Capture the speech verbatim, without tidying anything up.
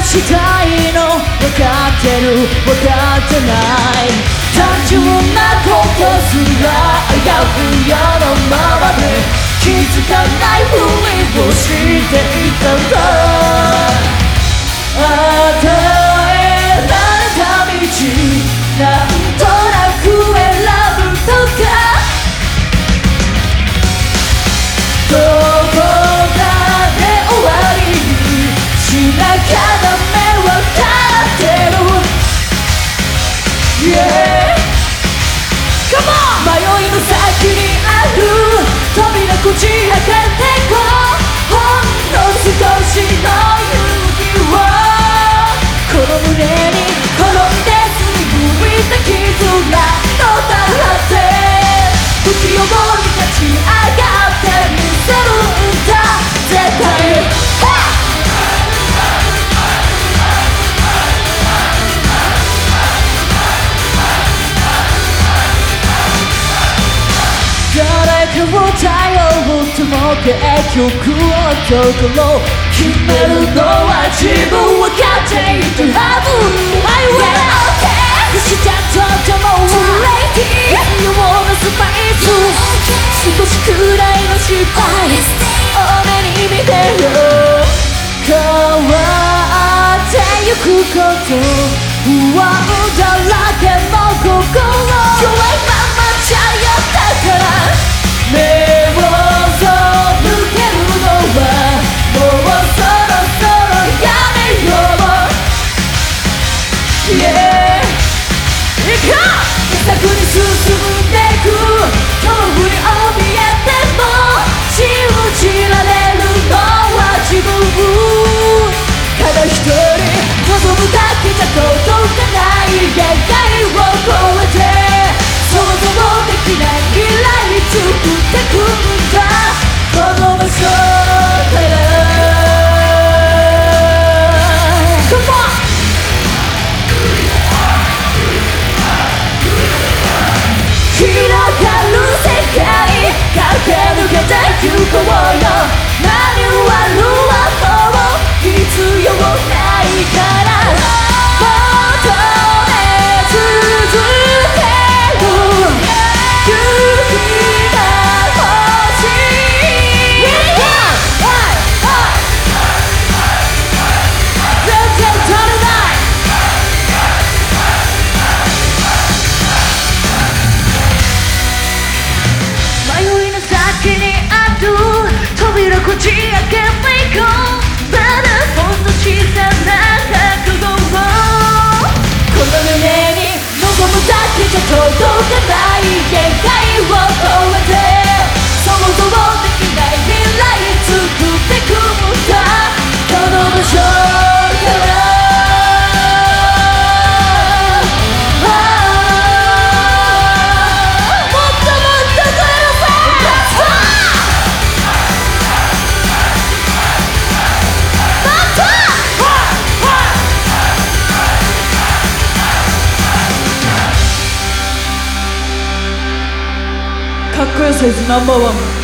したいの分かってる分かってない、単純なことすら危うい世のままで気づかないふりをしていたんだ。与えられた道なんとなく選ぶとか、どこかで終わりにしなきゃダメわかってる、yeah. Come on! 迷いの先にある扉こじ開けてこう、ほんの少しの勇気をこの胸に転んですりむいた傷がとたはって不器用に立ち上がってみせるんだ絶対。誰かを頼っても結局はところ決めるのは自分分かっているはず。 I will okay 不死者とても too late 必要なスパイス少しくらいの失敗俺に見てよ、変わってゆくこと不安だらけの心弱いままじゃやったから目を背けるのはもうそろそろやめよう、yeah. 行こう手先に進んでく恐怖に怯えても信じられるのは自分ただ一人望むだけじゃ届かない限界を超えて想像できない未来作ってくんだこの場所から Come on! 広がる世界駆け抜けてゆこうよ、何はるはもう必要ないから求め続ける勇気が欲しい、全然足りない迷いの先にある扉こじ開けていこう、まだほんの小さな覚悟をこの胸に望むだけじゃ届かない限界を超えて想像できない未来作ってくんだこの場所からかっこよさイズナンバーワン。